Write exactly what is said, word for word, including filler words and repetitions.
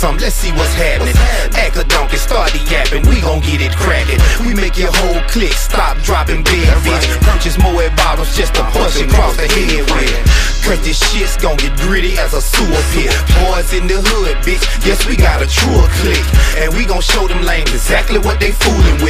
some, let's see what's happening. Act a donkey, start the yapping, we gon' get it crackin'. We make your whole clique stop dropping big bitch. Purchase more bottles just to punch it across the head with. Cause this shit's gon' get gritty as a sewer pit. Boys in the hood, bitch, yes we got a truer clique. And we gon' show them lames exactly what they foolin' with.